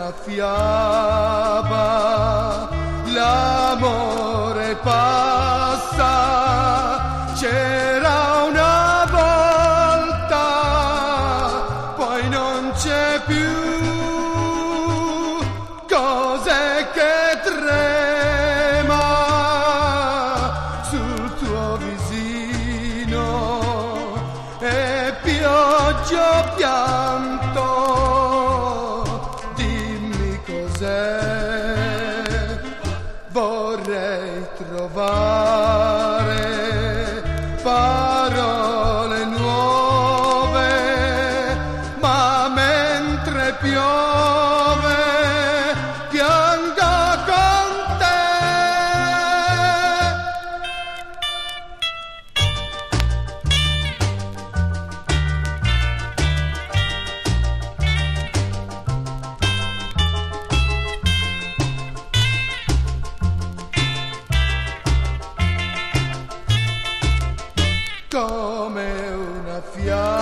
una fiaba, l'amore passa, c'era una volta, poi non c'è più, cos'è che trema sul tuo visino, e pioggia o pianto, dimmi cos'è, vorrei trovare parole nuove, ma mentre piove piango con te. Come una fiaba